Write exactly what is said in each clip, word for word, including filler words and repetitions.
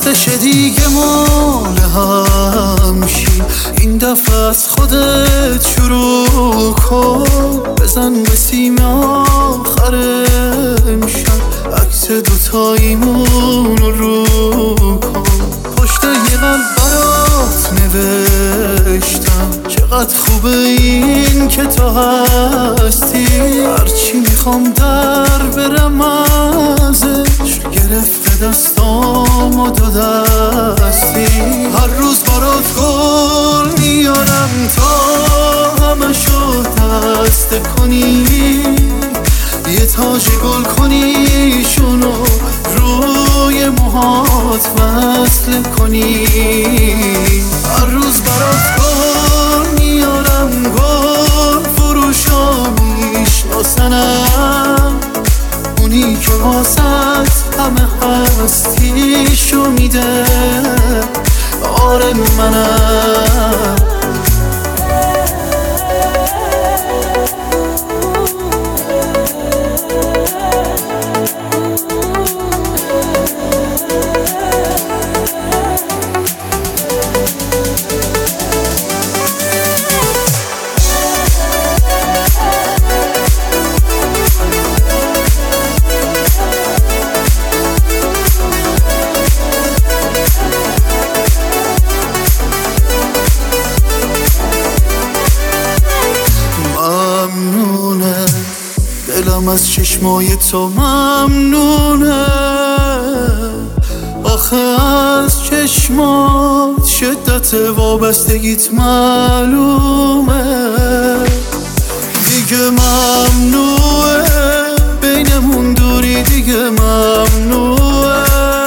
نیستش دیگه مال همشی، این دفعه از خودت شروع کن. بزن به سیم آخر امشب، عکس دوتاییمون رو کن. پشت یه قلب برات نوشتم، چقدر خوبه این که تو هستی. هرچی میخوام در برم ازش، گرفته دستام و دو دستی. هر روز برات گل میارم تا همه شو دسته کنی، یه تاج گل کنی شونو روی موهات وصل کنی. هر روز برات گل میارم، گل فروشا میشناسنم، اونی که واسط همه هستیشو میده. آره منم دلم از چشمای تو ممنونه. آخه از چشمات شدت وابستگیت معلومه. دیگه ممنوعه بینمون دوری، دیگه ممنوعه.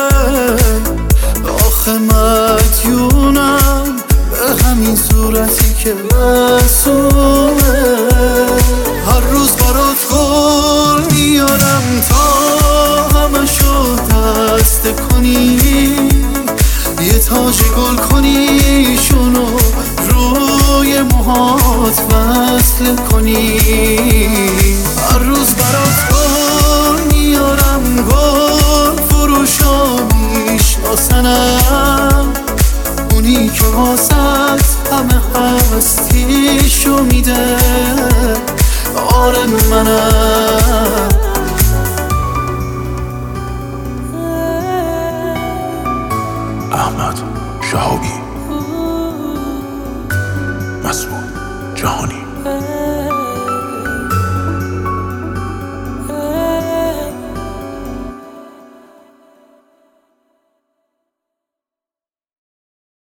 آخه مدیونم به همین صورتی که معصومه. هر روز برات گل میارم تا همه شو دسته کنی، یه تاج گل کنی شونو روی موهات وصل کنی. هر روز برات گل میارم، گل فروشا میشناسنم، اونی که واسط همه هستیشو میده. آره منم احمد شهابی، مسعود جهانی.